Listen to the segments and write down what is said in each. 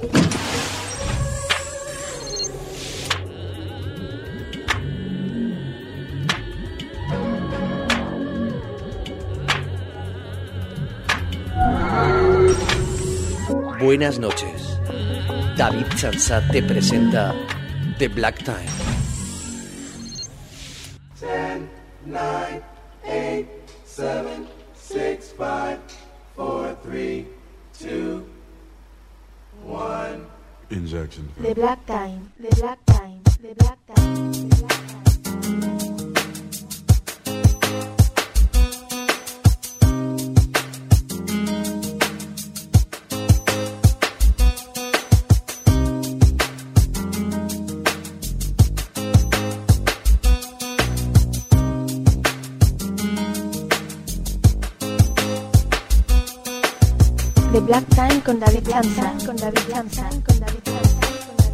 Buenas noches. David Chansat te presenta The Black Time. 10, 9, 8, 7, 6, 5, 4, 3, 2, 1. Injection. The Black Time. The Black Time. The Black Time. The Black Time. The Black Time con David Chansat, con David Chansat, con David Chansat.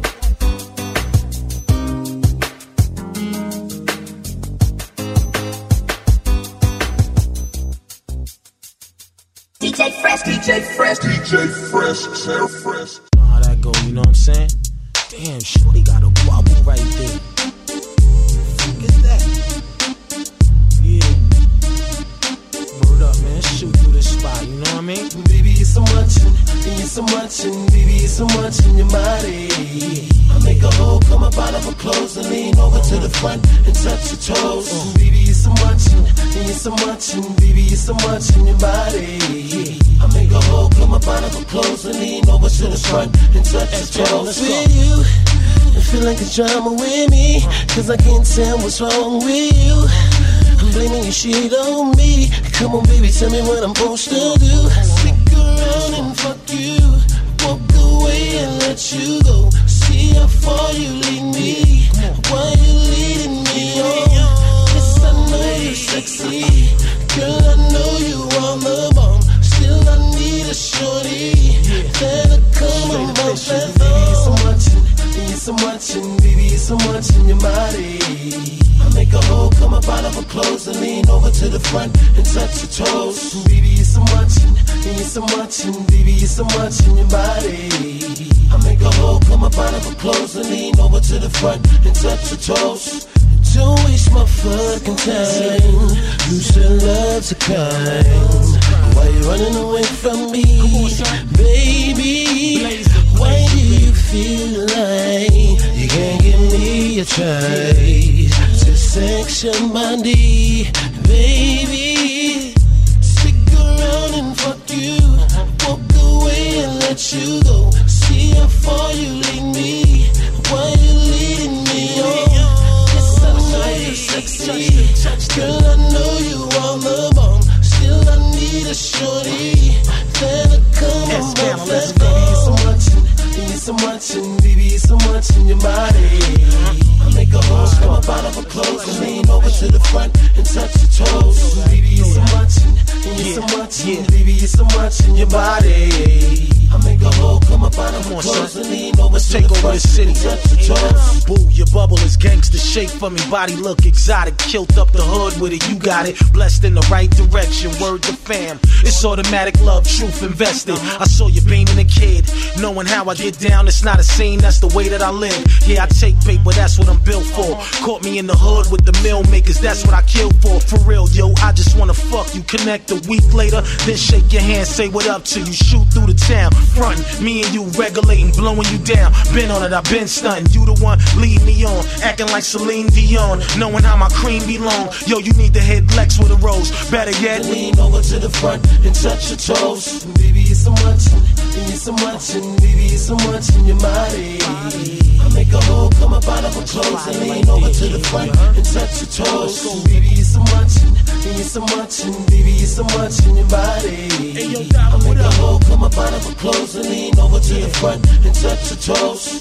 DJ Fresh, DJ Fresh, DJ Fresh, so fresh. Know how that go, you know what I'm saying? Damn, shorty got a bubble right there. Fuck is that? Yeah. Word up, man. Shoot through the spot, you know what I mean? Baby, it's so much, and it's so much, and baby, it's so much in your body. I make a hole, come up out of her clothes and lean over to the front and touch your toes. Baby, it's so much, and it's so much, and baby, it's so much in your body. I make a hole, come up out of her clothes and lean over to the front and touch your toes. With you, I feel like it's drama with me, cause I can't tell what's wrong with you. I'm blaming your shit on me. Come on, baby, tell me what I'm supposed to do. Stick around and fuck you. Walk away and let you go. See how far you lead me. Why you leading me on? Yes, I know you're sexy. Girl, I know you on the bomb. Still, I need a shorty that'll come on my feather. Baby, it's so much, and it's so much, and baby, it's so much in your body. I make a hole, come up out of her clothes and lean over to the front and touch your toes. Baby, it's so much, and it's so much, and baby, it's so much in your body. I make a hole, come up out of her clothes and lean over to the front and touch your toes. Don't waste my fucking time. You still love to kind. Why you running away from me, baby? Why do you feel like you can't give me a try to sex your body, baby? Stick around and fuck you. Walk away and let you go. See how far you lead me. Why you leading me on? Yes, I know you're sexy. Girl, I know you on the bomb. Still, I need a shorty that'll come on my feather. It's so much, and it's so much, and baby, it's so much in your body. I make a hole, come up out of her clothes and lean over to the front and touch your toes. Baby, it's so much, and it's so much, and baby, it's so much in your body. I make a hole, come up out of her clothes and lean over to the front and touch your toes. Boo, your bubble is gangster shape for me. Body look exotic, kilt up the hood with it. You got it, blessed in the right direction. Word to fam, it's automatic love, truth invested. I saw you beaming a kid, knowing how I get down. It's not a scene, that's the way that I live. Yeah, I take paper, that's what I'm built for. Caught me in the hood with the mill makers, that's what I kill for. For real, yo, I just wanna fuck you. Connect a week later, then shake your hand, say what up to you. Shoot through the town, frontin', me and you regulating, blowing you down. Been on it, I've been stunting. You the one, lead me on, acting like Celine Dion, knowing how my cream be long. Yo, you need to hit Lex with a rose. Better yet, lean over to the front and touch your toes. Baby, it's so much, and it's so much, and baby, it's so much in your body. I make a hole, come up out of her clothes and lean over to the front and touch your toes. Baby, it's so much, and it's so much, and baby, it's so much in your body. I make a hole, come up out of her clothes and lean over to the front and touch your toes.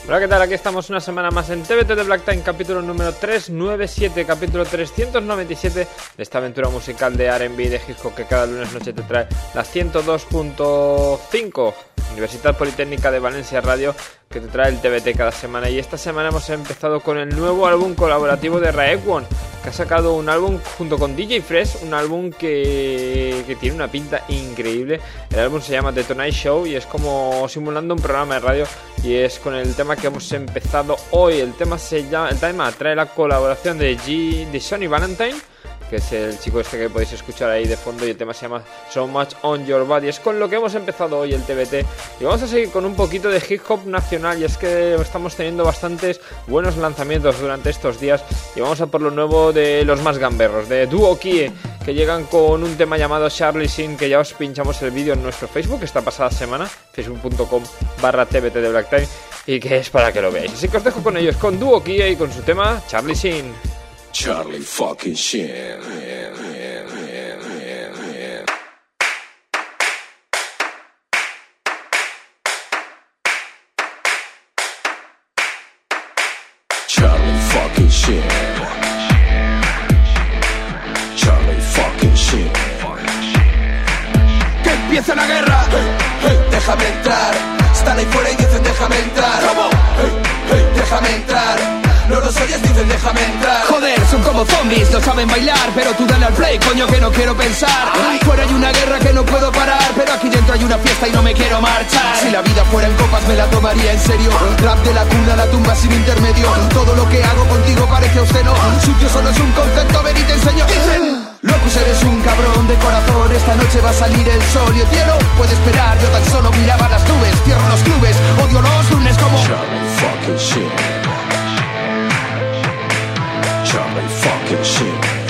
Hola, ¿qué tal? Aquí estamos una semana más en TBT de Black Time, capítulo número 397, capítulo 397 de esta aventura musical de R&B y de hip hop que cada lunes noche te trae la 102.5 Universidad Politécnica de Valencia Radio, que te trae el TBT cada semana. Y esta semana hemos empezado con el nuevo álbum colaborativo de Raekwon, que ha sacado un álbum junto con DJ Fresh, un álbum que tiene una pinta increíble. El álbum se llama The Tonight Show y es como simulando un programa de radio, y es con el tema que hemos empezado hoy. El tema trae la colaboración de Sonny Valentine, que es el chico este que podéis escuchar ahí de fondo, y el tema se llama So Much On Your Body. Es con lo que hemos empezado hoy el TBT, y vamos a seguir con un poquito de hip hop nacional, y es que estamos teniendo bastantes buenos lanzamientos durante estos días, y vamos a por lo nuevo de los más gamberros, de Duo Kie, que llegan con un tema llamado Charlie Sin, que ya os pinchamos el vídeo en nuestro Facebook esta pasada semana, facebook.com/TBT de Black Time, y que es para que lo veáis. Así que os dejo con ellos, con Duo Kie y con su tema Charlie Sin. Charlie fucking shit. Charlie fucking shit. Charlie fucking shit. Que empieza la guerra. Hey, hey, déjame entrar. Están ahí fuera y dicen déjame entrar. ¿Cómo? Hey, hey, déjame entrar. No los oyes, dicen déjame entrar. Joder, son como zombies, no saben bailar, pero tú dale al play, coño, que no quiero pensar. Ay. Fuera hay una guerra que no puedo parar, pero aquí dentro hay una fiesta y no me quiero marchar. Si la vida fuera en copas me la tomaría en serio. Rap de la cuna a la tumba sin intermedio. Todo lo que hago contigo parece obsceno. Sucio solo es un concepto, ven y te enseño. Dicen, Locus, eres un cabrón de corazón. Esta noche va a salir el sol y el cielo puede esperar. Yo tan solo miraba las nubes, cierro los clubes, odio los lunes como Charlie fucking shit. Charlie fucking shit.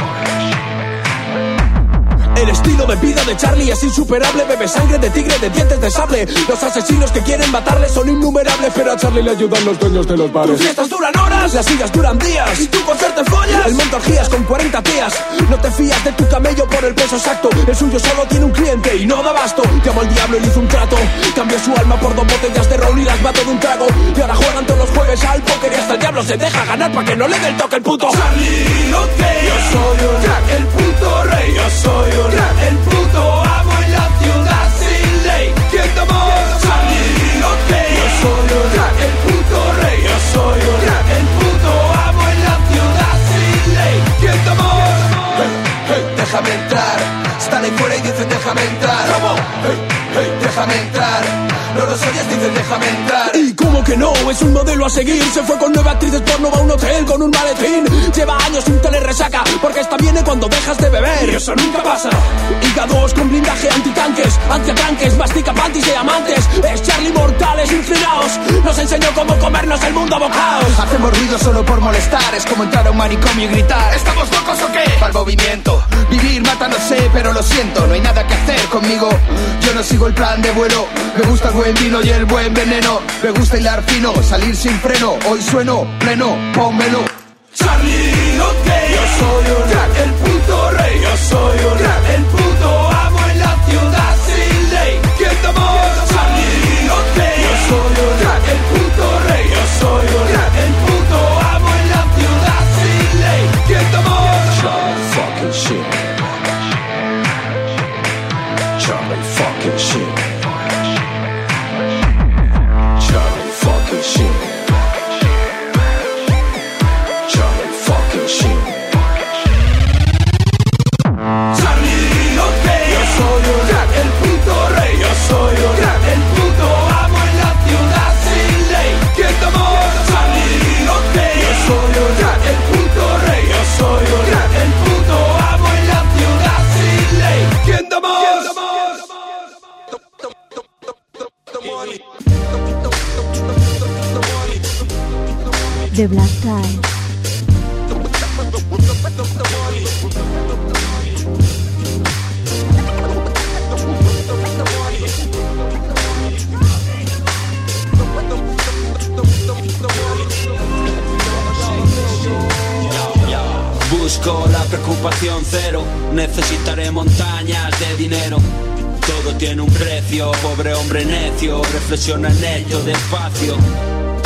El estilo de vida de Charlie es insuperable. Bebe sangre de tigre, de dientes de sable. Los asesinos que quieren matarle son innumerables, pero a Charlie le ayudan los dueños de los bares. Tus fiestas duran horas, las sillas duran días, y tú por ser te follas. El monta orgías con 40 tías. No te fías de tu camello por el peso exacto. El suyo solo tiene un cliente y no da abasto. Llamó al diablo y le hizo un trato. Cambió su alma por 2 botellas de ron y las mató de un trago. Y ahora juegan todos los jueves al póker, y hasta el diablo se deja ganar para que no le dé el toque el puto Charlie, ok. Yo soy un crack, el puto rey. Yo soy un crack, el puto amo en la ciudad sin ley. ¿Quién te amó? Charlie, ok. Yo soy un crack, el puto rey. Yo soy un crack, el puto amo en la ciudad sin ley. ¿Quién te amó? Hey, hey, déjame entrar. Están ahí fuera y dicen déjame entrar. ¿Cómo? Hey, hey, déjame entrar. No los oyes, dicen déjame entrar. ¿Y cómo que no? Es un modelo a seguir. Se fue con 9 actrices porno, va a un hotel con un maletín. Lleva años sin tener resaca, porque esta viene cuando dejas de beber. Y eso nunca pasa. Hígados con blindaje antitanques, antiatranques, mastica panties de amantes. Es Charlie Mortales inclinados. Nos enseñó cómo comernos el mundo a bocados. Hacemos ruido solo por molestar. Es como entrar a un manicomio y gritar ¿estamos locos o qué? Para el movimiento. Vivir mata no sé, pero lo siento. No hay nada que hacer conmigo. Yo no sigo el plan de vuelo. Me gusta el buen vino y el buen veneno. Me gusta hilar fino, salir sin freno. Hoy sueno pleno, pónmelo. Charlie, ok. Yo soy un crack, el puto rey. Yo soy un crack, el puto amo en la ciudad sin ley. ¿Quién te amó? Charlie, ok. Yo soy un crack, el puto rey. Yo soy un crack, el puto amo en la ciudad sin ley. ¿Quién te amó? Charlie fucking shit. Charlie fucking shit. Charlie fucking shit. Charlie fucking shit. Charlie, ok. Yo soy un crack, el puto rey. Yo soy un crack, el puto amo en la ciudad sin ley. ¿Quién te amó? Charlie, ok. Yo soy un crack, el puto rey. Yo soy un crack, el puto amo en la ciudad sin ley. ¿Quién te amó? The Black Time. Busco la preocupación cero, necesitaré montañas de dinero. Todo tiene un precio, pobre hombre necio, reflexiona en ello despacio.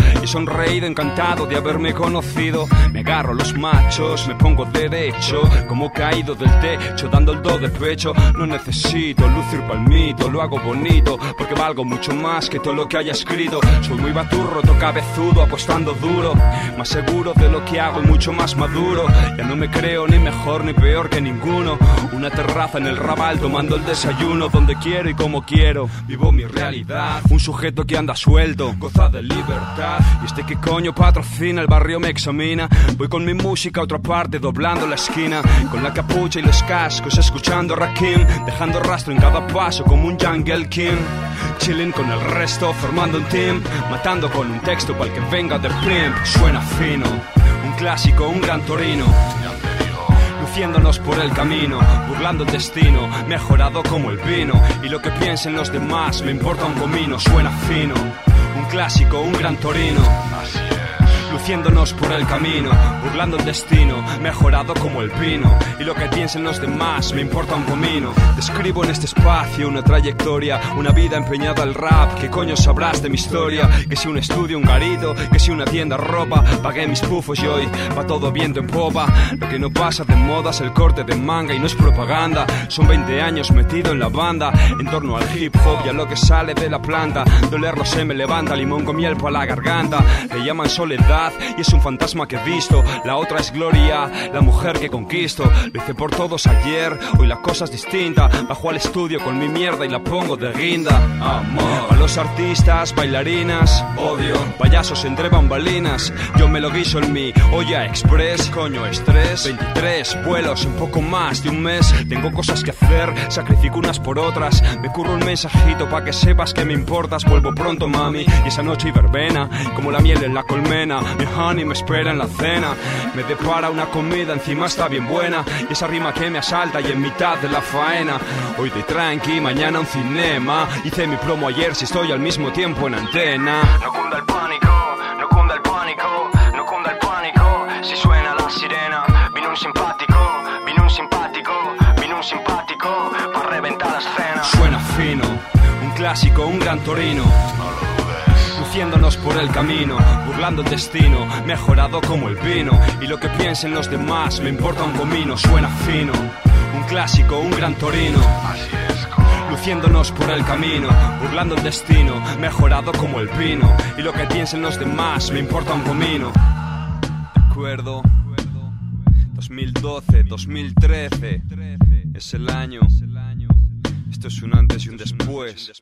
y he sonreído encantado de haberme conocido. Me agarro los machos, me pongo derecho, como caído del techo, dando el do de pecho. No necesito lucir palmito, lo hago bonito, porque valgo mucho más que todo lo que haya escrito. Soy muy baturro, cabezudo, apostando duro, más seguro de lo que hago y mucho más maduro. Ya no me creo ni mejor ni peor que ninguno. Una terraza en el Raval tomando el desayuno, donde quiero y como quiero, vivo mi realidad. Un sujeto que anda suelto, goza de libertad. Y este que coño patrocina, el barrio me examina. Voy con mi música a otra parte, doblando la esquina, con la capucha y los cascos, escuchando Rakim, dejando rastro en cada paso como un Jungle King. Chilling con el resto, formando un team, matando con un texto para el que venga de prim. Suena fino, un clásico, un gran torino, luciéndonos por el camino, burlando el destino, mejorado como el vino. Y lo que piensen los demás me importa un comino. Suena fino, un clásico, un gran torino, luciéndonos por el camino, burlando el destino, mejorado como el vino. Y lo que piensen los demás me importa un comino. Describo en este espacio una trayectoria, una vida empeñada al rap. ¿Qué coño sabrás de mi historia? Que si un estudio, un garito, que si una tienda ropa. Pagué mis pufos y hoy va todo viento en popa. Lo que no pasa de moda es el corte de manga y no es propaganda. Son 20 años metido en la banda, en torno al hip hop y a lo que sale de la planta. Dolerlo se me levanta, limón con miel para la garganta. Le llaman soledad y es un fantasma que he visto. La otra es Gloria, la mujer que conquisto. Lo hice por todos ayer, hoy la cosa es distinta. Bajo al estudio con mi mierda y la pongo de guinda. Amor. A los artistas, bailarinas, odio. Payasos entre bambalinas, yo me lo guiso en mi olla express. Coño, estrés, 23 vuelos en poco más de un mes. Tengo cosas que hacer, sacrifico unas por otras. Me curro un mensajito pa' que sepas que me importas. Vuelvo pronto, mami, y esa noche y verbena, como la miel en la colmena. Mi honey me espera en la cena, me depara una comida, encima está bien buena. Y esa rima que me asalta y en mitad de la faena. Hoy de tranqui, mañana un cinema. Hice mi promo ayer, si estoy al mismo tiempo en antena. No cunda el pánico, no cunda el pánico, no cunda el pánico. Si suena la sirena, vino un simpático, vino un simpático, vino un simpático para reventar la escena. Suena fino, un clásico, un gran torino, luciéndonos por el camino, burlando el destino, mejorado como el vino. Y lo que piensen los demás me importa un comino. Suena fino, un clásico, un gran torino, luciéndonos por el camino, burlando el destino, mejorado como el vino. Y lo que piensen los demás me importa un comino. De acuerdo, 2012, 2013 es el año. Esto es un antes y un después.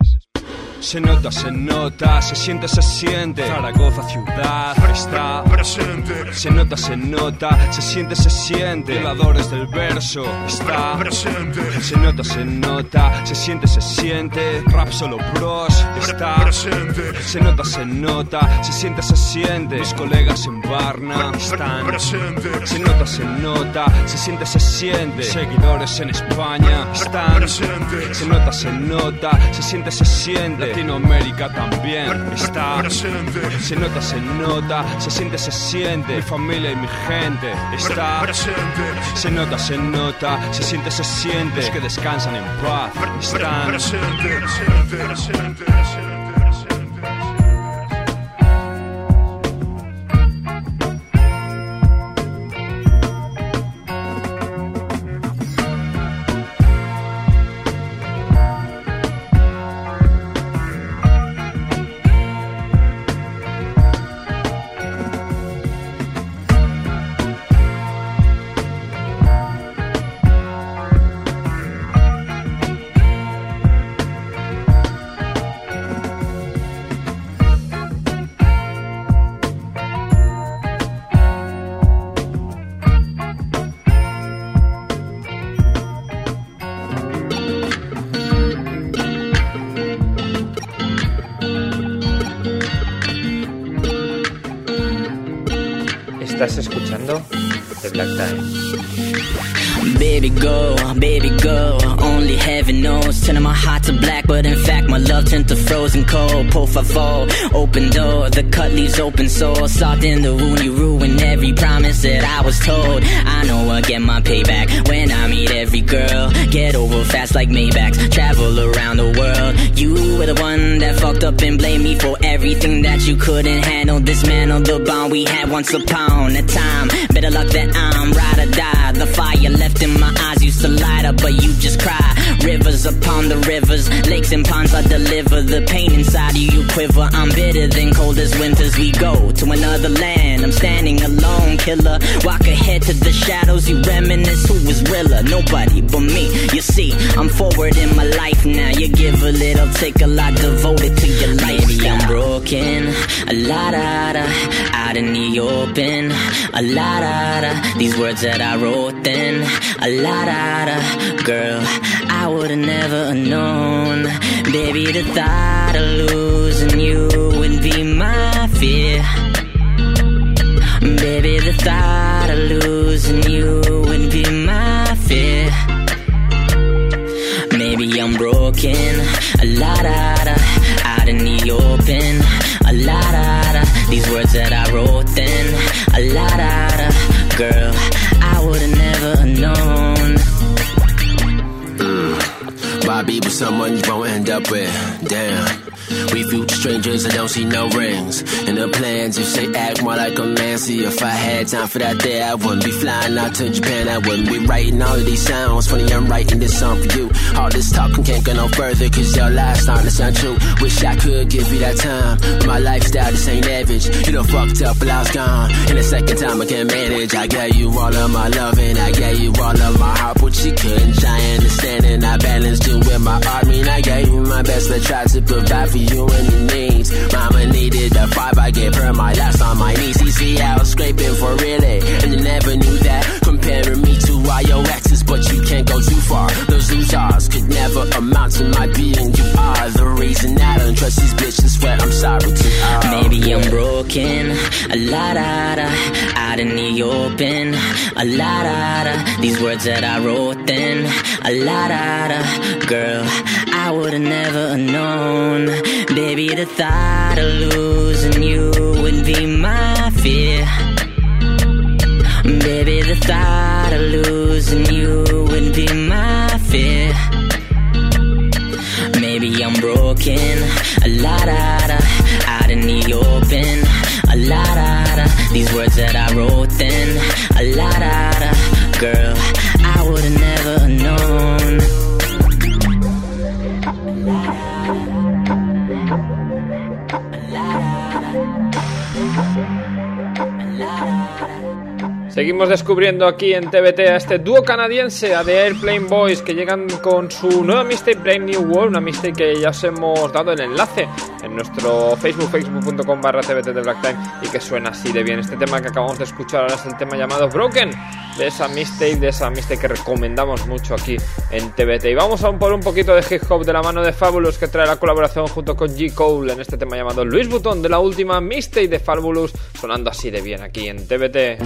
Se nota, se siente, se siente. Zaragoza ciudad está presente. Se nota, se siente, se siente. Violadores del verso está presente. Se nota, se siente, se siente. Rap solo bros está presente. Se nota, se siente, se siente. Mis colegas en Varna están presente. Se nota, se siente, se siente. Seguidores en España están presente. Se nota, se siente, se siente. Latinoamérica también está presente. Se nota, se siente, se siente. Mi familia y mi gente está presente. Se nota, se siente, se siente. Los que descansan en paz están presente. Estás escuchando The Black Time. Baby go, only heaven knows. Turning my heart to black, but in fact my love turned to frozen cold. Por favor, open door, the cut leaves open sore. Salt in the wound, you ruin every promise that I was told. I know I'll get my payback when I meet every girl. Get over fast like Maybachs, travel around the world. You were the one that fucked up and blamed me for everything that you couldn't handle. Dismantle the bond we had once upon a time. Better luck that I'm ride or die. The fire left in my eyes used to light up, but you just cry. Rivers upon the rivers, lakes and ponds I deliver. The pain inside of you quiver. I'm bitter than coldest winters. We go to another land, I'm standing alone, killer. Walk ahead to the shadows, you reminisce. Who was realer? Nobody but me. You see, I'm forward in my life now. You give a little, take a lot, devoted to your life. Maybe I'm broken, a la da da, out in the open, a la da da. These words that I wrote then, a la da da. Girl, I would've never known. Baby, the thought of losing you would be my fear. Baby, the thought of losing you would be my fear. Maybe I'm broken, a la da da, out in the open, a la da da. These words that I wrote then, a la da da. Girl, I would've never known. Why be with someone you won't end up with? Damn. We future strangers that don't see no rings. And the plans, if they act more like a man. See, if I had time for that day, I wouldn't be flying out to Japan. I wouldn't be writing all of these sounds. Funny, I'm writing this song for you. All this talking can't go no further, cause your lies starting to sound true. Wish I could give you that time, but my lifestyle just ain't average. You done fucked up while I was gone, and the second time I can't manage. I gave you all of my love and I gave you all of my heart, but you couldn't. I understand and I balanced you with my art. Mean I gave you my best, but tried to provide for you and your needs. Mama needed the 5, I gave her my last on my knees. You see, I was scraping for really, and you never knew that. Comparing me to all your exes, but you can't go too far. Those losers could never amount to my being. You are the reason I don't trust these bitches. Swear I'm sorry to all. Maybe I'm broken, a la da da, out in the open, a la da da. These words that I wrote then, a la da da. Girl, I would've never known. Baby, the thought of losing you would be my fear. Baby, the thought of losing you would be my fear. Maybe I'm broken, a la da da, out in the open, a la da da. These words that I wrote then, a la da da. Girl, I would've never known. Seguimos descubriendo aquí en TBT a este dúo canadiense, a The Airplane Boys, que llegan con su nueva mixtape Brave New World, una mixtape que ya os hemos dado el enlace en nuestro Facebook, facebook.com/TBT de Black Time, y que suena así de bien. Este tema que acabamos de escuchar ahora es el tema llamado Broken, de esa mixtape que recomendamos mucho aquí en TBT. Y vamos a por un poquito de hip hop de la mano de Fabulous, que trae la colaboración junto con J. Cole en este tema llamado Louis Vuitton, de la última mixtape de Fabulous, sonando así de bien aquí en TBT.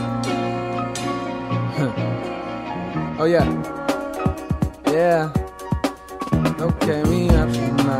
Oh yeah, yeah. Okay, me up now.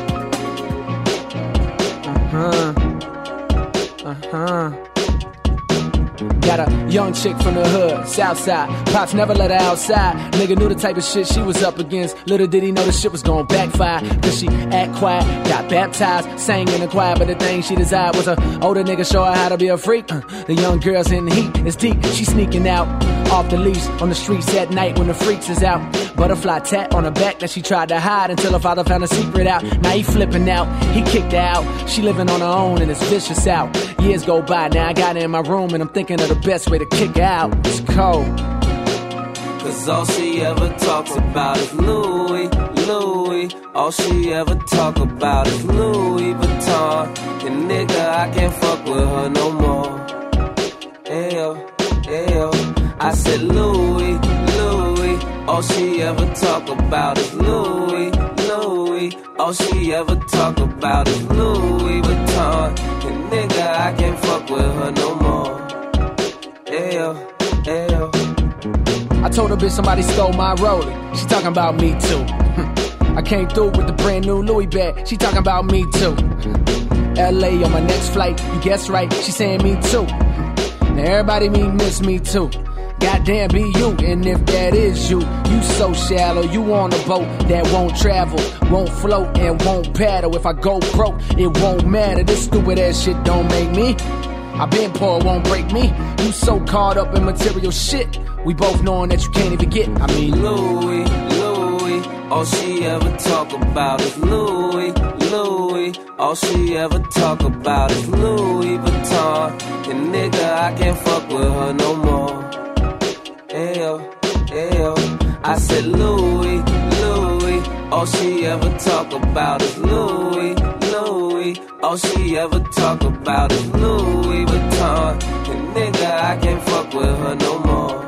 Got a young chick from the hood, south side. Pops never let her outside. Nigga knew the type of shit she was up against. Little did he know the shit was gon' backfire. Cause she act quiet, got baptized, sang in the choir. But the thing she desired was a older nigga show her how to be a freak. The young girl's in the heat, it's deep. She sneaking out off the leash on the streets at night when the freaks is out. Butterfly tat on her back that she tried to hide until her father found a secret out. Now he flipping out, he kicked her out. She living on her own and it's vicious out. Years go by, now I got her in my room and I'm thinking of the best way to kick her out. It's cold. Cause all she ever talks about is Louis, Louis. All she ever talk about is Louis Vuitton. And nigga, I can't fuck with her no more. Ayo, ayo. I said Louis, Louis. All she ever talk about is Louis, Louis. All she ever talk about is Louis Vuitton. And nigga, I can't fuck with her no more. Ayo. I told her, bitch, somebody stole my rollie. She talking about me too. I came through with the brand new Louis bag. She talking about me too. LA on my next flight. You guessed right. She saying me too. Now everybody miss me too. Goddamn, be you. And if that is you, you so shallow. You on a boat that won't travel, won't float, and won't paddle. If I go broke, it won't matter. This stupid ass shit don't make me. I been poor, won't break me. You so caught up in material shit. We both knowing that you can't even get. I mean, Louis, Louis, all she ever talk about is Louis, Louis. All she ever talk about is Louis Vuitton. And nigga, I can't fuck with her no more. Ayo, ayo. I said Louis, Louis. All she ever talk about is Louis, Louis. All she ever talk about is Louis Vuitton. And nigga, I can't fuck with her no more.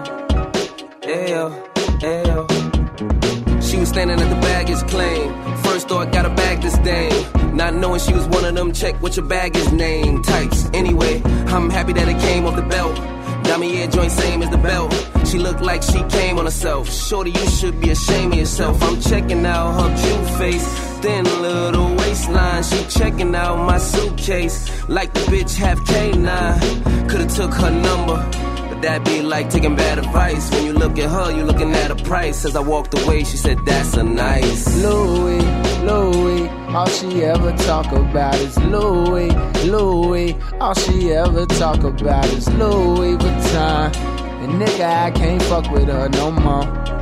Ayo, ayo. She was standing at the baggage claim. First thought, got a bag this dame. Not knowing she was one of them, check what your baggage name types. Anyway, I'm happy that it came off the belt. Damier joint same as the belt. She looked like she came on herself. Shorty, you should be ashamed of yourself. I'm checking out her cute face, thin little waistline. She checking out my suitcase like the bitch have K9. Could've took her number, but that be like taking bad advice. When you look at her, you looking at a price. As I walked away, she said, that's a nice Louis, Louis. All she ever talk about is Louis, Louis. All she ever talk about is Louis Vuitton. And nigga, I can't fuck with her no more.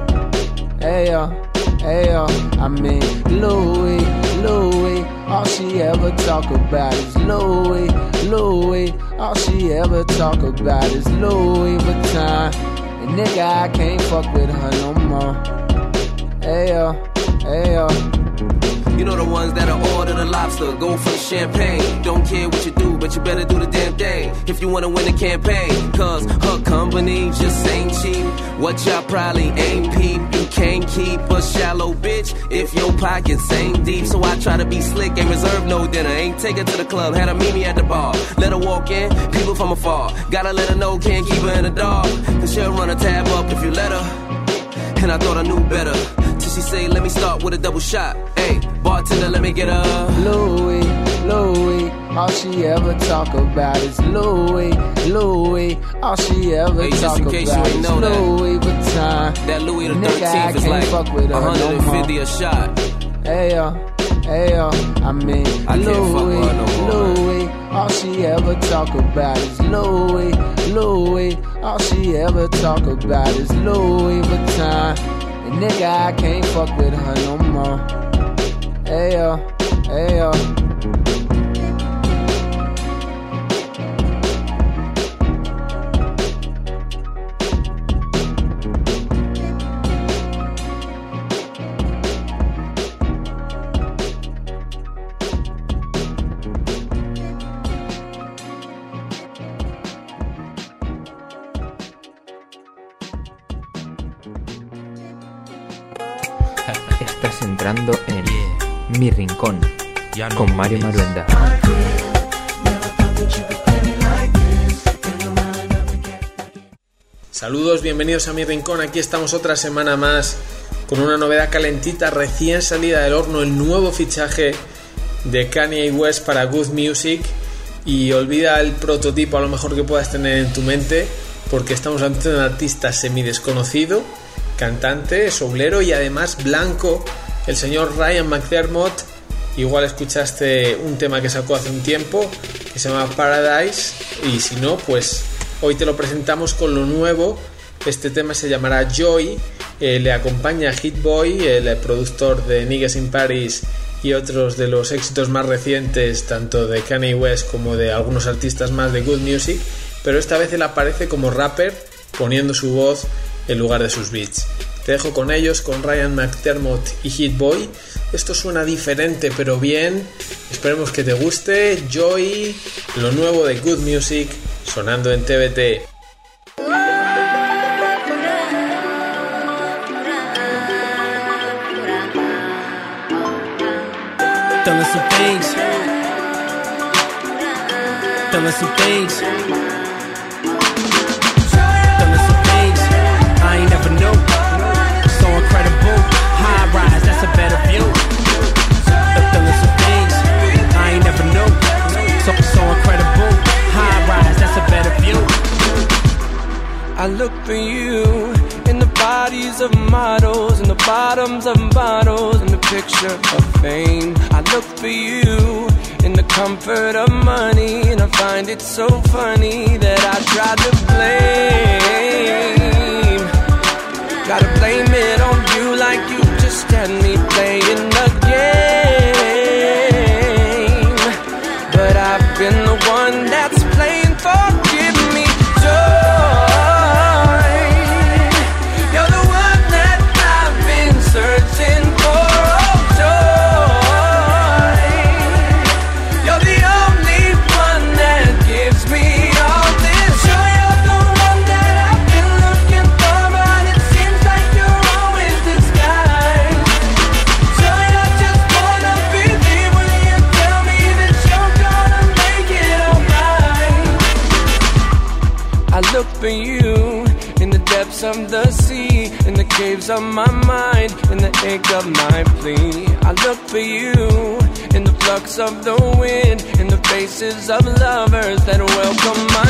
Ayo, ayo. I mean, Louis, Louis. All she ever talk about is Louis, Louis. All she ever talk about is Louis Vuitton. And nigga, I can't fuck with her no more. Ayo, ayo. You know the ones that'll order the lobster, go for the champagne. Don't care what you do, but you better do the damn thing if you wanna win the campaign. Cause her company just ain't cheap. What y'all probably ain't peep. You can't keep a shallow bitch if your pockets ain't deep. So I try to be slick, ain't reserve no dinner. Ain't take her to the club, had her meet me at the bar. Let her walk in, people from afar. Gotta let her know, can't keep her in the dark. Cause she'll run a tab up if you let her. And I thought I knew better, till she say, let me start with a double shot. Hey, bartender, let me get her. Louis, Louis. All she ever talk about is Louis, Louis. All she ever talk about is Louis Vuitton. That Louis the 13th is like 150 a shot. Ayo, ayo. I mean, Louis, Louis. All she ever talk about is Louis, Louis. All she ever talk about is Louis Vuitton. And nigga, I can't fuck with her no more. Ayo, ayo. Estás entrando en Mi Rincón con Mario Maruenda. Saludos, bienvenidos a Mi Rincón. Aquí estamos otra semana más con una novedad calentita, recién salida del horno, el nuevo fichaje de Kanye West para Good Music. Y olvida el prototipo a lo mejor que puedas tener en tu mente, porque estamos ante un artista semidesconocido, cantante, soulero y además blanco, el señor Ryan McDermott. Igual escuchaste un tema que sacó hace un tiempo que se llama Paradise, y si no, pues hoy te lo presentamos con lo nuevo. Este tema se llamará Joy. Le acompaña Hit Boy, el productor de Niggas in Paris y otros de los éxitos más recientes, tanto de Kanye West como de algunos artistas más de Good Music, pero esta vez él aparece como rapper, poniendo su voz en lugar de sus beats. Te dejo con ellos, con Ryan McDermott y Hit Boy. Esto suena diferente pero bien, esperemos que te guste. Joy, lo nuevo de Good Music, sonando en TBT. Feeling some things. Feeling some things. Feeling some things. for you in the bodies of models, in the bottoms of bottles, in the picture of fame. I look for you in the comfort of money, and I find it so funny that I try to blame. Gotta blame it on you like you just had me playing the game. But I've been the one that's playing for give me joy. You're the one that I've been searching for, oh joy. You're the only one that gives me all this joy. You're the one that I've been looking for, but it seems like you're always disguised. So I just wanna believe when you tell me that you're gonna make it alright. I look for you in the depths of the sea, in the caves of my mind, in the ache of my plea. I look for you in the flux of the wind, in the faces of lovers that welcome my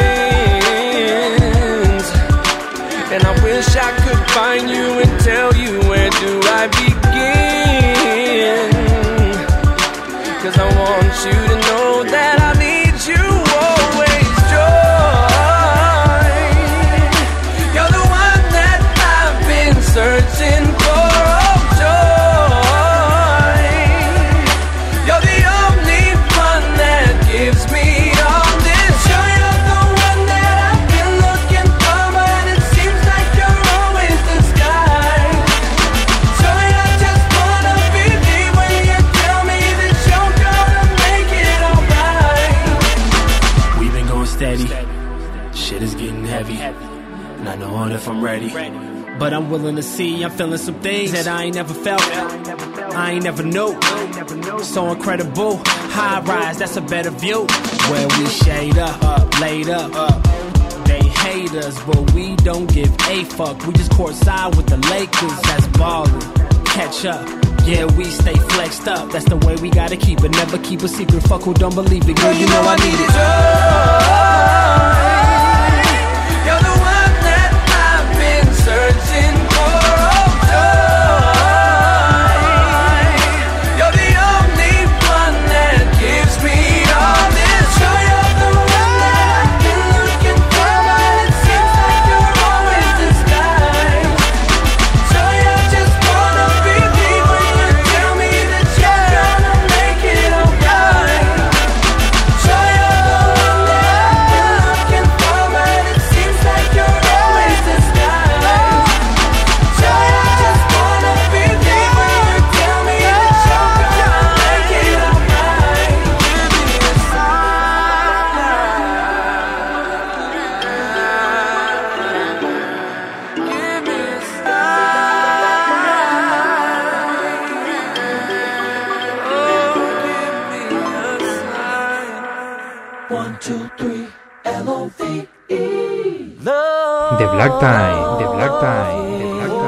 sins. And I wish I could find you and tell you where do I begin. 'Cause I want you to know that I need you always, joy. You're the one that I've been searching for, oh joy. You're the only one that gives me all this joy. You're the one that I've been looking for, but it seems like you're always disguised. So I just wanna believe when you tell me that you're gonna make it alright. We've been going steady, shit is getting heavy, not knowing if I'm ready. But I'm willing to see, I'm feeling some things that I ain't never felt, I ain't never knew. So incredible, high rise, that's a better view. Where we shade up, laid up. They hate us, but we don't give a fuck. We just courtside with the Lakers, that's ballin'. Catch up, yeah, we stay flexed up. That's the way we gotta keep it, never keep a secret. Fuck who don't believe it, girl, you know I need it. You're the one that I've been searching for, oh joy. You're the only one that gives me all this joy. You're the one that I've been looking for, but it seems like you're always disguised. So I just wanna believe when you tell me that you're gonna make it alright. So you're the one that I've been looking for, but it seems like you're always disguised. So I just wanna believe when you tell me that you're gonna make it alright. Give me a sign. Give me a sign. Oh, give me a sign. 1, 2, 3, L-O-V-E. Love. The Black Tie, The Black Tie, The Black Tie.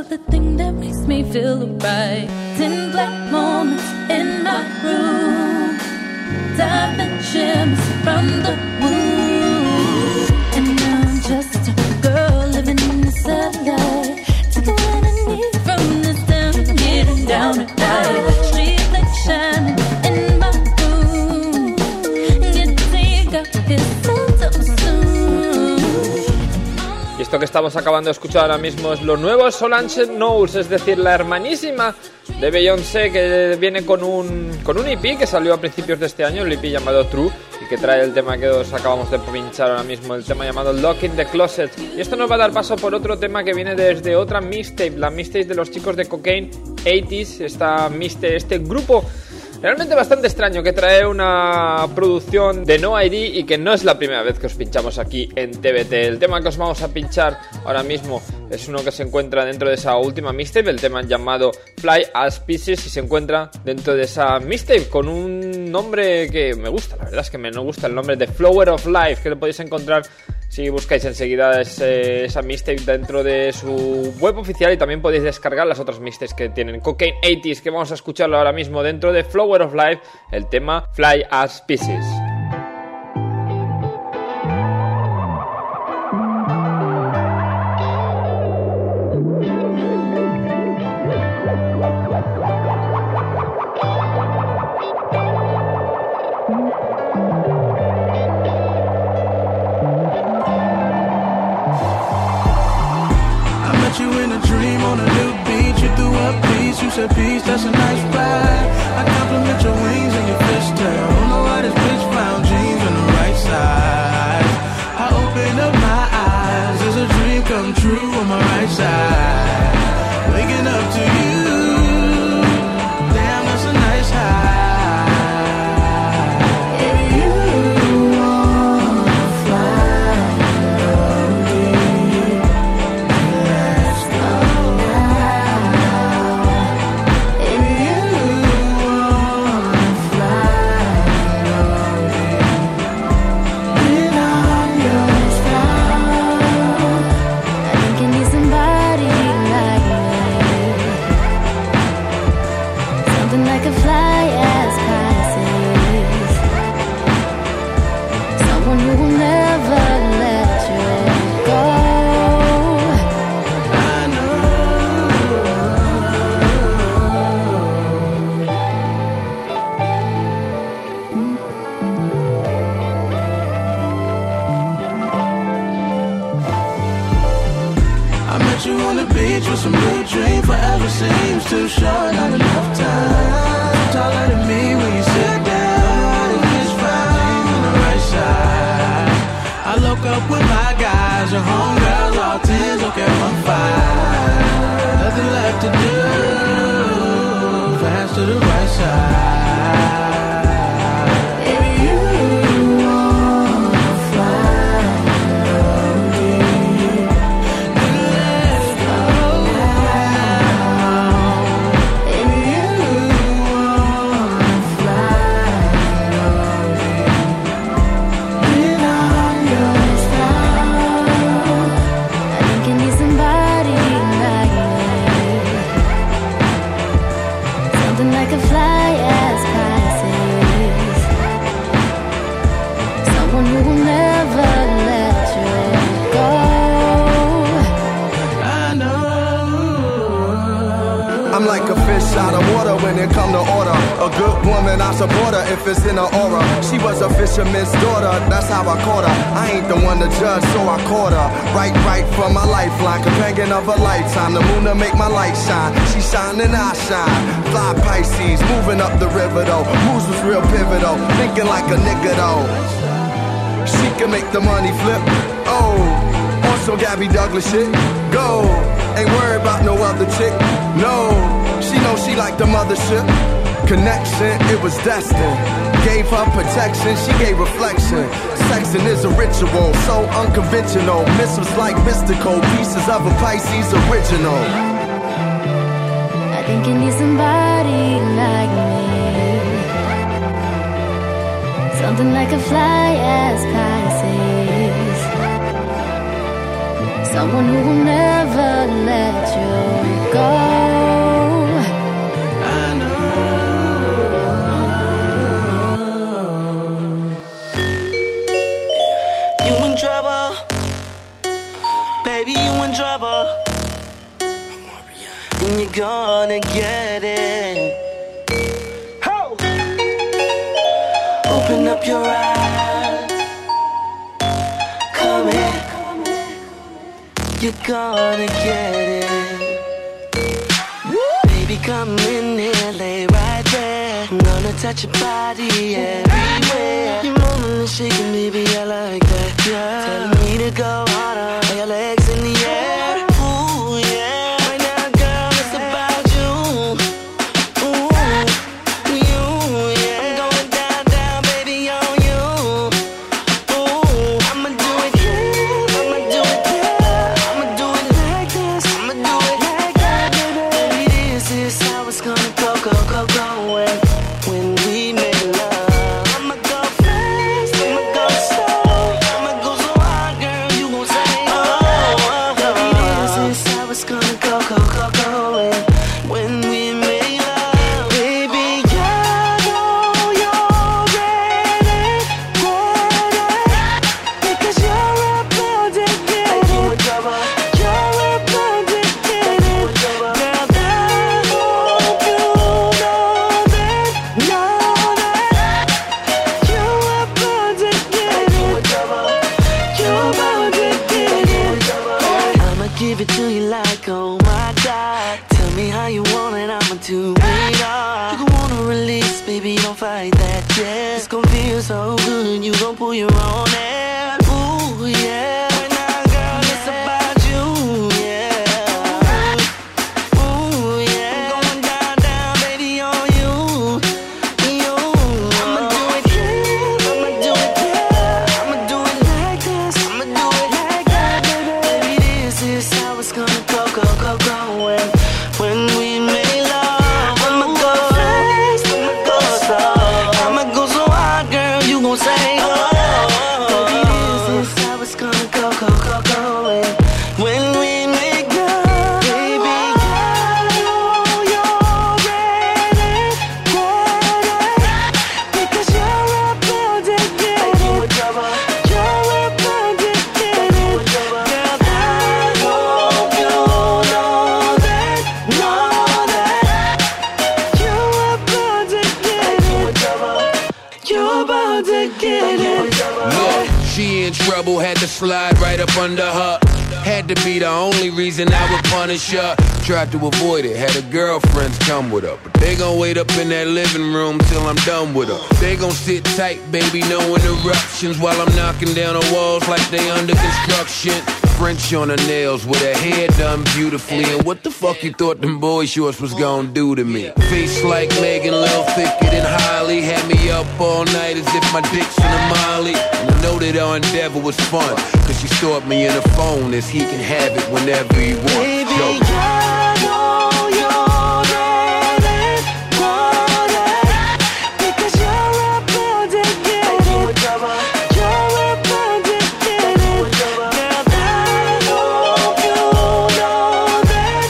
the thing that makes me feel right. 10 black moments in my room, dimensions from the womb. And I'm just a girl living in the satellite, taking what I need from this town, getting down at night. Street lights shining in my room, get to see you got this sometime soon. Y esto que estamos acabando de escuchar ahora mismo es lo nuevo Solange Knowles, es decir, la hermanísima de Beyoncé, que viene con un EP que salió a principios de este año, el EP llamado True, y que trae el tema que os acabamos de pinchar ahora mismo, el tema llamado Lock in the Closet. Y esto nos va a dar paso por otro tema que viene desde otra mixtape, la mixtape de los chicos de Cocaine 80s, esta mixtape, este grupo realmente bastante extraño que trae una producción de No ID y que no es la primera vez que os pinchamos aquí en TBT. El tema que os vamos a pinchar ahora mismo es uno que se encuentra dentro de esa última mixtape, el tema llamado Fly as Pieces, y se encuentra dentro de esa mixtape con un nombre que me gusta, la verdad es que me gusta el nombre de Flower of Life, que lo podéis encontrar si buscáis enseguida esa mixtape dentro de su web oficial, y también podéis descargar las otras mixtapes que tienen Cocaine 80s, que vamos a escucharlo ahora mismo dentro de Flower of Life, el tema Fly as Pieces. You said peace, that's a nice ride. I compliment your wings and your fishtail. Don't know why this bitch found jeans on the right side. I open up my eyes, there's a dream come true on my right side. Waking up to you, damn, that's a nice high. If you wanna fly lonely, let's go. Some new dream forever seems too short, not enough time. Taller than me when you sit down, and it's fine on the right side. I look up with my guys, your homegirls all 10s, okay, I'm fine. Nothing left to do, fast to the right side. Out of water when it come to order. A good woman, I support her if it's in her aura. She was a fisherman's daughter, that's how I caught her. I ain't the one to judge, so I caught her. Right from my lifeline, companion of a lifetime. The moon to make my light shine. She shine and I shine. Fly Pisces, moving up the river though. Moves was real pivotal, thinking like a nigga though. She can make the money flip. Oh, on some Gabby Douglas shit. Go, ain't worried about no other chick. No. She knows she like the mothership. Connection, it was destined. Gave her protection, she gave reflection. Sexing is a ritual, so unconventional. Missiles like mystical, pieces of a Pisces original. I think you need somebody like me, something like a fly as Pisces, someone who will never let you you're gonna get it. Open up your eyes, come here, you're gonna get it. Baby, come in here, lay right there. I'm gonna touch your body everywhere. You're moving and shaking, baby, I like that, yeah. Telling me to go harder, your legs in the air. Ooh, yeah. Right now, girl, it's about you. Ooh, you, yeah. I'm going down, down, baby, on you. Ooh, I'ma do it here, I'ma do it there. I'ma do it like this, I'ma do it like that, baby. Baby, this is how it's gonna go, go, go, go. When we make love, I'ma go fast, I'ma go slow, I'ma go so hard, girl, you gon' say, oh, baby, this is how it's gonna go, go, go, go. When we make love, baby, I know you're ready, because you're about to get it. You're about to get it, girl. I hope you know that you're about to get it. You're about to get it. I'ma give it to you like, oh my God. Tell me how you want it, I'ma do it all. You gon' wanna release, baby, don't fight that, yeah. It's gon' feel so good, you gon' pull your own hair. Ooh, yeah. Right now, girl, it's about you, yeah. Ooh, yeah. I'm going down, down, baby, on you. I'ma do it here, I'ma do it there. I'ma do it like this, I'ma do it like that, baby. Baby, this is how it's gonna go, go, go, go. When we make love, I'ma go fast, I'ma go slow, I'ma go so hard, girl, you gon' say, oh, baby, this is how it's gonna go, go, go, go. When we make love, baby, I know you're ready, because you're about to get it. You're about to get it, girl. I hope you know that you're about to get it. You're about to get it. Look, she in trouble, had to slide right up under her. Had to be the only reason I would punish her. Tried to avoid it, had her girlfriends come with her. But they gon' wait up in that living room till I'm done with her. They gon' sit tight, baby, no interruptions, while I'm knocking down the walls like they under construction. French on her nails with her hair done beautifully. And what the fuck you thought them boy shorts was gonna do to me? Face like Megan, little thicker than Holly. Had me up all night as if my dick's in a Molly. And I know that our endeavor was fun, cause she stored me in her phone as he can have it whenever he wants. Baby, I know you're ready, because you're about to get it. You're about to get it, girl. I hope you know that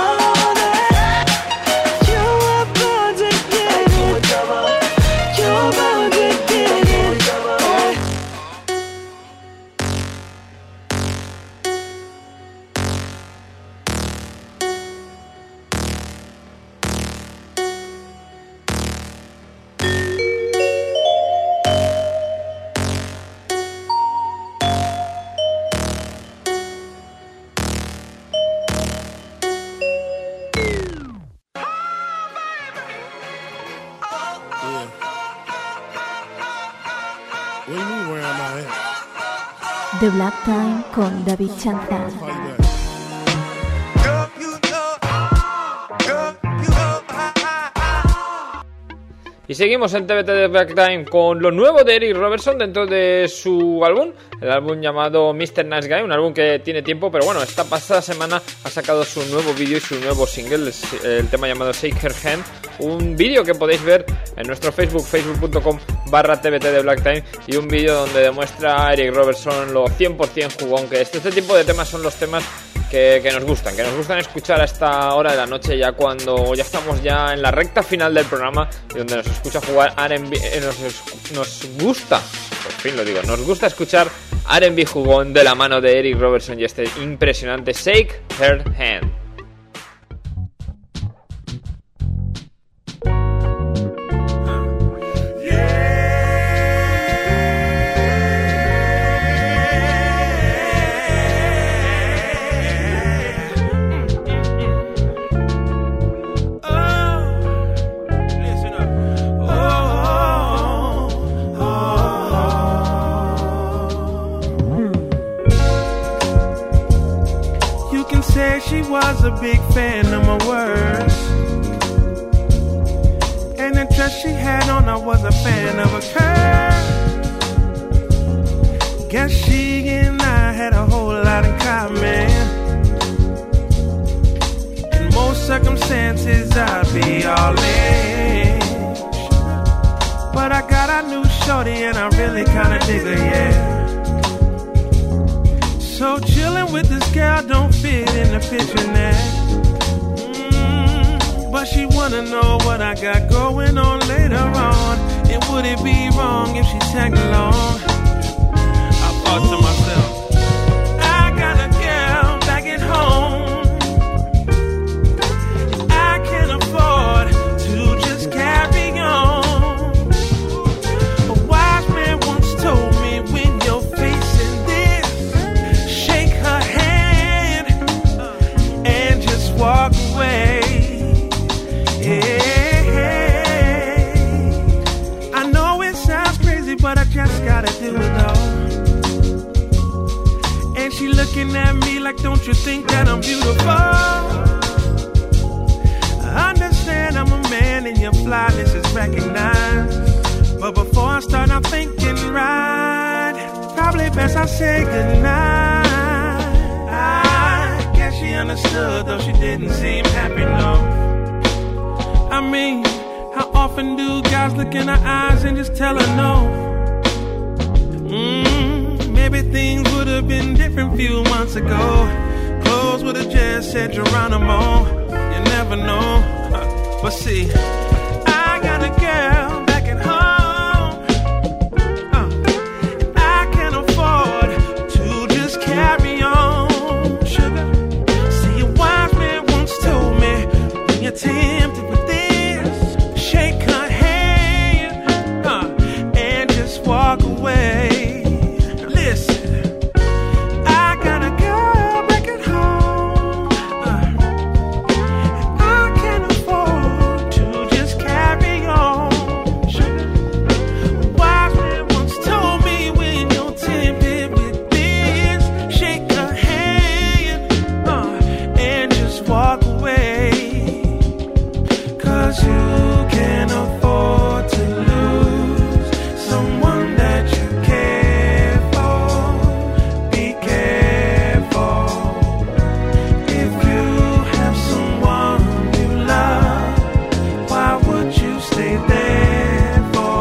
you're about to get it. You're about to get it. The Black Time con David Chanzal. Y seguimos en TBT de Black Time con lo nuevo de Eric Robertson dentro de su álbum, el álbum llamado Mr. Nice Guy, un álbum que tiene tiempo, pero bueno, esta pasada semana ha sacado su nuevo vídeo y su nuevo single, el tema llamado Shake Her Hand, un vídeo que podéis ver en nuestro Facebook, facebook.com/TBT de Black Time, y un vídeo donde demuestra a Eric Robertson lo 100% jugón que es. Este tipo de temas son los temas que nos gustan escuchar a esta hora de la noche, ya cuando ya estamos ya en la recta final del programa y donde nos escucha jugar R&B, nos gusta, por fin lo digo, nos gusta escuchar R&B jugón de la mano de Eric Robertson y este impresionante Shake Her Hand. was a big fan of my words. And the dress she had on, I was a fan of her curves. Guess she and I had a whole lot in common. In most circumstances, I'd be all in. But I got a new shorty and I really kinda dig her, yeah. So chillin' with this girl don't fit in the picture now. But she wanna know what I got going on later on. And would it be wrong if she tagged along? I thought to myself, I got a girl back at home. I can't afford to just carry on. A wise man once told me, when you're facing this, shake her hand and just walk away. I know it sounds crazy, but I just gotta do it though. And she looking at me like, don't you think that I'm beautiful? I understand I'm a man and your flyness is recognized. But before I start, I'm thinking, right, probably best I say goodnight. I guess she understood, though she didn't seem happy, no. I mean, how often do guys look in her eyes and just tell her no? Maybe things would have been different few months ago. Clothes would have just said Geronimo. You never know. But see, I got a girl back at home. I can't afford to just carry on. Sugar, see, a wise man once told me, when you're tempted with shake her hand and just walk away. Listen, I got a girl back at home. I can't afford to just carry on. Wise man once told me, when you're tempted with this, shake her hand and just walk away. 'Cause you can't afford to lose someone that you care for. Be careful. If you have someone you love, why would you stay there for?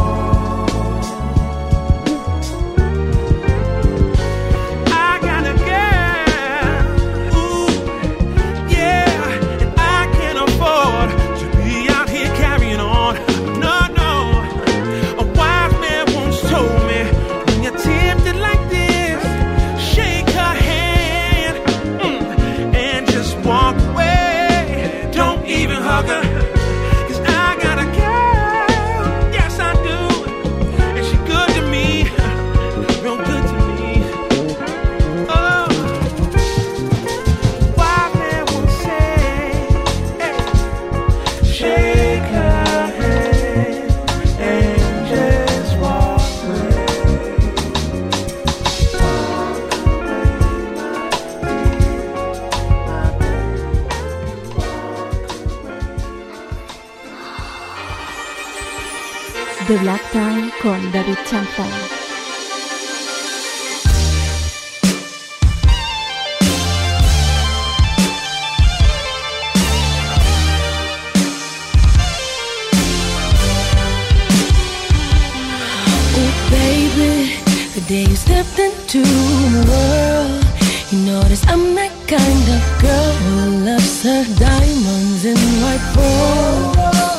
I got a girl, ooh, yeah, and I can't afford to be out here carrying on. No, no. A wise man once told me, when you're tempted like this, shake her hand and just walk away. Don't even hug her, 'cause I got a girl, yes I do, and she good to me, real good to me. Oh, wise man once said, hey, shake her hand and just walk away. The Black Time con David Chanza. Oh baby, the day you stepped into my world, you notice I'm that kind of girl who loves her diamonds and white gold.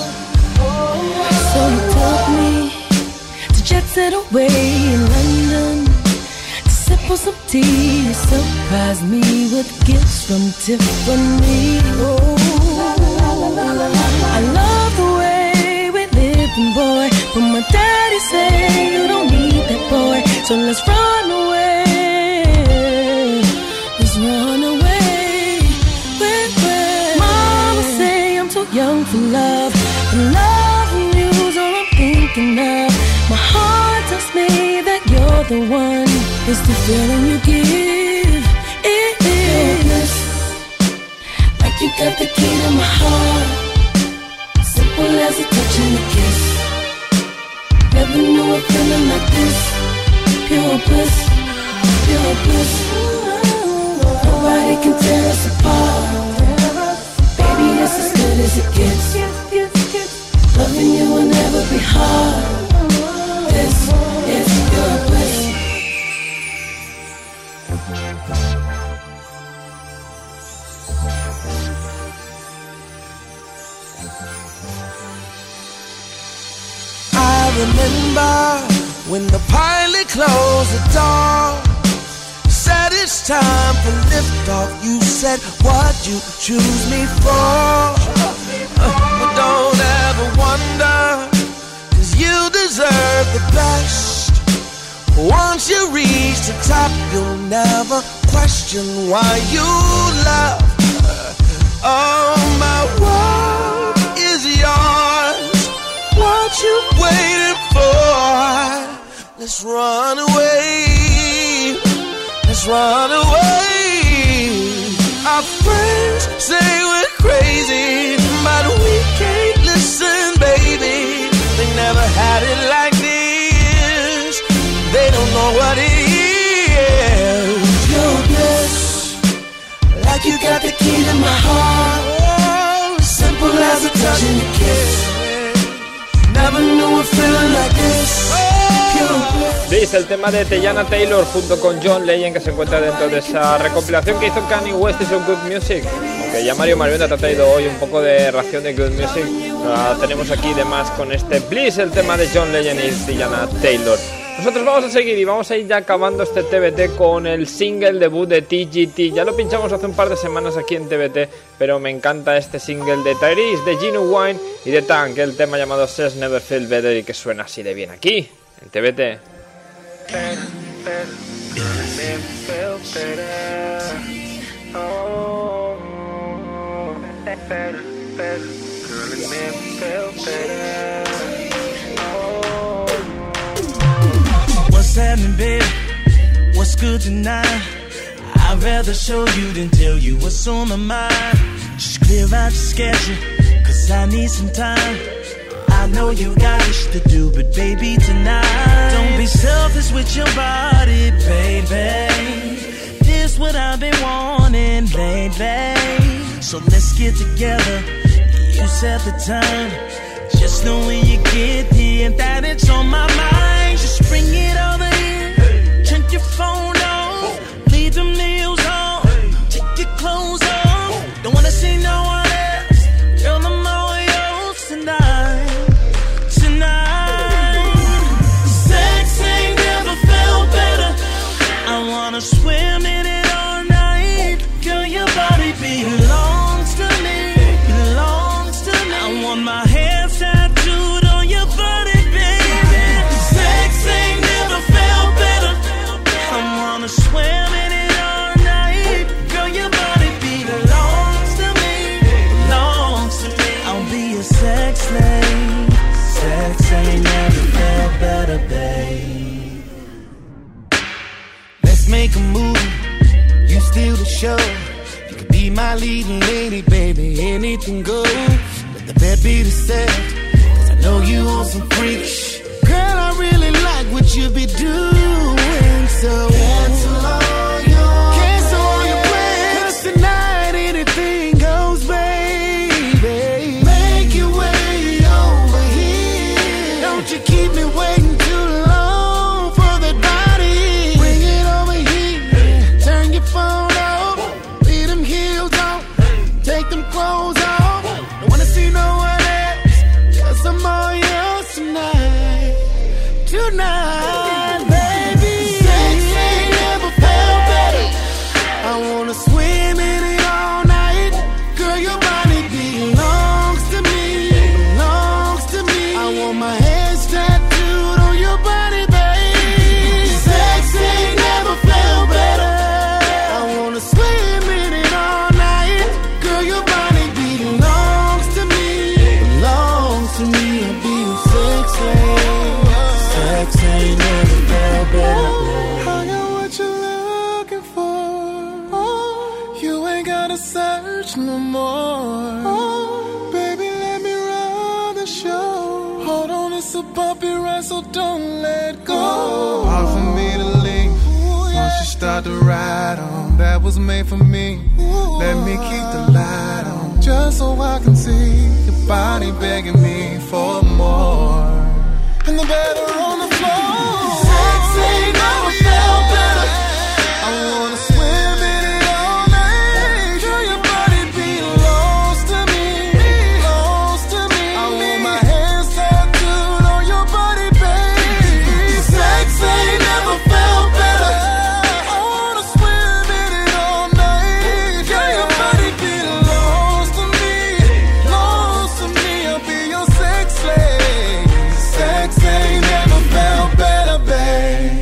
So you took me to jet set away in London to sip on some tea. You surprised me with gifts from Tiffany. Oh, I love the way we living, boy. But my daddy say you don't need that boy, so let's run away. Let's run away. Mama say I'm too young for love, but loving you's all I'm thinking of. My heart tells me that you're the one. It's the feeling you give. It is. got the key to my heart. Simple as a touch and a kiss. Never knew a feeling like this. Pure bliss, pure bliss. Nobody can tear us apart. Baby, that's as good as it gets. Loving you will never be hard. This is pure bliss. I remember when the pilot closed the door, said it's time for liftoff. You said, what you choose me for? But don't ever wonder, 'cause you deserve the best. Once you reach the top, you'll never question why you love. Oh, my world is yours. What you waiting for? Let's run away. Let's run away. Our friends say we're crazy, but we can't listen, baby. They never had it like this. They don't know what it is. Your bliss, like you got the key to my heart. Oh, simple as a touch and a kiss. Never knew a feeling like this. Bliss, el tema de Teyana Taylor junto con John Legend, que se encuentra dentro de esa recopilación que hizo Kanye West y su Good Music. Aunque ya Mario Marioneta te ha traído hoy un poco de ración de Good Music, la tenemos aquí de más con este Bliss, el tema de John Legend y Teyana Taylor. Nosotros vamos a seguir y vamos a ir ya acabando este TBT con el single debut de TGT. Ya lo pinchamos hace un par de semanas aquí en TBT, pero me encanta este single de Tyrese, de Genuine y de Tank, el tema llamado Says Never Feel Better y que suena así de bien aquí en TBT. What's happening, babe? What's good tonight? I'd rather show you than tell you what's on my mind. Just clear out your schedule, 'cause I need some time. I know you got shit to do, but baby, tonight, don't be selfish with your body, baby. This what I've been wanting lately. So let's get together, you set the time. Just know when you get here that it's on my mind. Just bring it over here, turn your phone off, leave them nails on, take your clothes off. Don't wanna see no one else, girl, I'm all yours tonight. Sex ain't never felt better. I wanna swim in it all night. Girl, your body belongs to me, belongs to me. I want my hands tattooed on your body, baby. Sex ain't never felt better. I wanna swim in it all night. Girl, your body belongs to me, belongs to me. I'll be a sex slave. Sex ain't never felt better, babe. Let's make a movie, you steal the show. You could be my leading lady, baby, anything goes. Let the bed be the set, 'cause I know you want some freaks. Girl, I really like what you be doing, so cancel all your plans, 'cause tonight anything goes, baby. Make your way over here. Don't you keep me waiting too long for that body. Bring it over here, turn your phone off, leave them heels on, take them clothes off. Don't wanna see no one else, 'cause I'm all yours tonight. Tonight, baby. Sex ain't never felt better. I wanna swim in it all night. Girl, your body belongs to me, belongs to me. I want my hands tattooed on your body, baby. Sex ain't never felt better. I wanna swim in it all night. Girl, your body belongs to me, belongs to me. I'll be your sex slave. Sex ain't no more. Oh, baby, let me run the show. Hold on, it's a bumpy ride, so don't let go. Hard for me to leave. Once you start to ride on, that was made for me. Let me keep the light on, just so I can see your body begging me for more. And the better on the floor. Sexy, never felt better. I wanna swim in it all night. Feel your body be lost to me, lost to me. I want my hands tattooed on your body, baby. Sexy, never felt better. I wanna swim in it all night. Feel your body be lost to me, lost to me. I'll be your sex slave. Sexy, never felt better, babe.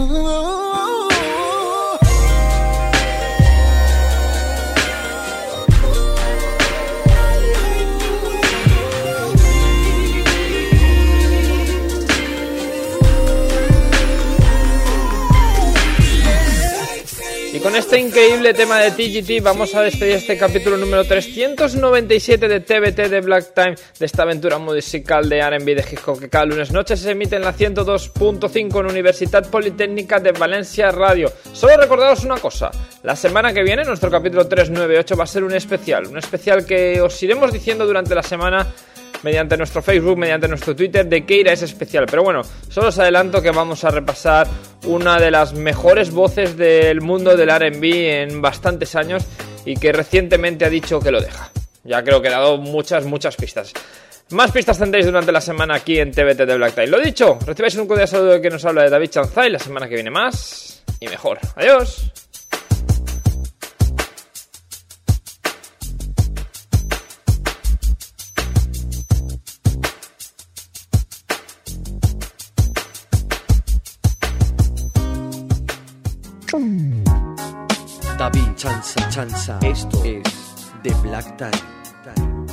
Y con este increíble tema de TGT vamos a despedir este capítulo número 397 de TBT de Black Time, de esta aventura musical de R&B de hip hop que cada lunes noche se emite en la 102.5 en Universitat Politécnica de Valencia Radio. Solo recordaros una cosa, la semana que viene nuestro capítulo 398 va a ser un especial que os iremos diciendo durante la semana mediante nuestro Facebook, mediante nuestro Twitter, de qué irá ese especial. Pero bueno, solo os adelanto que vamos a repasar una de las mejores voces del mundo del R&B en bastantes años y que recientemente ha dicho que lo deja. Ya creo que he dado muchas pistas. Más pistas tendréis durante la semana aquí en TBT de Black Tie. Lo dicho, recibáis un cordial saludo que nos habla de David Chanzay. La semana que viene más y mejor. Adiós. David Chanza, esto es The Black Time.